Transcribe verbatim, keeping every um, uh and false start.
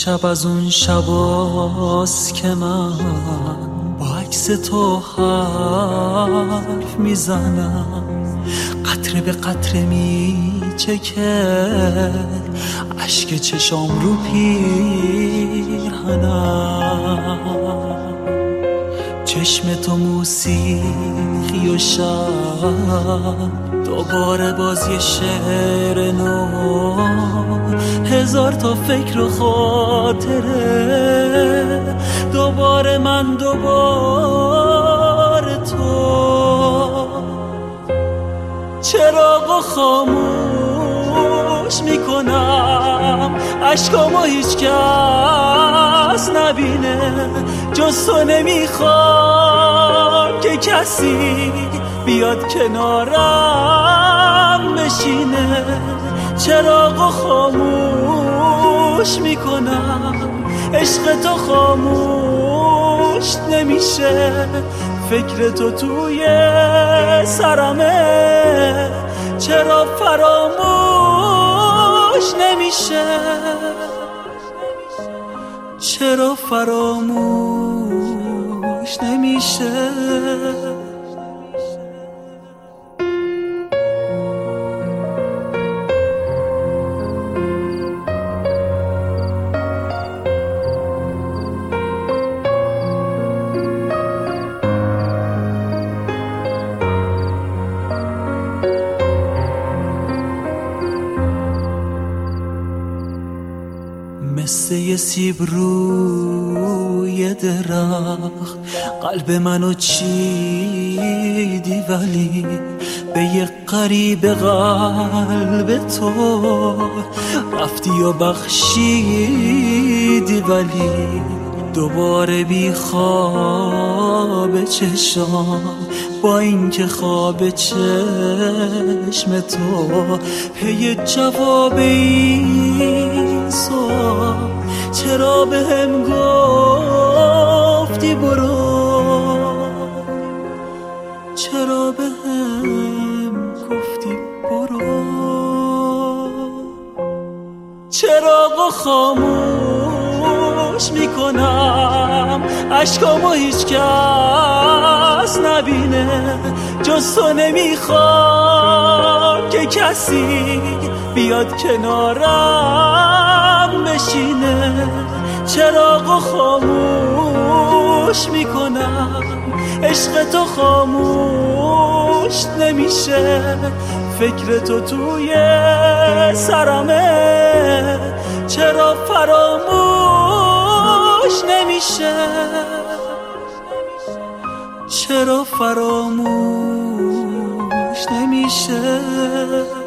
امشب از اون شباست که من با عکس تو حرف میزنم، قطره به قطره میچکه اشک چشام رو پیرهنم. چشم تو موسیقی و شب، دوباره باز یه شعر نو، هزار تا فکر و خاطره، دوباره من دوباره تو. چراغو خاموش میکنم، عشقامو هیچ کس نبینه، جز تو نمیخوام که کسی بیاد کنارم بشینه. چراغو خاموش میکنم، عشق تو خاموش نمیشه، فکر تو توی سرمه، چرا فراموش نمیشه، چرا فراموش نمیشه. مثل یه سیب روی درخت قلب منو چیدی، ولی به یه قریب قلب تو رفتی و بخشیدی، ولی دوباره بی خواب چشام، با اینکه خواب چشم تو پی جواب این سوال، چرا به هم گفتی برو، چرا به هم گفتی برو. چراغو خاموش میکنم، عشقامو هیچ کس نبینه، جز تو نمیخوام که کسی بیاد کنارم بشینه. چراغو خاموش میکنم، عشق تو خاموش نمیشه، فکر تو توی سرمه، چرا فراموش نمیشه، چرا فراموش نمیشه.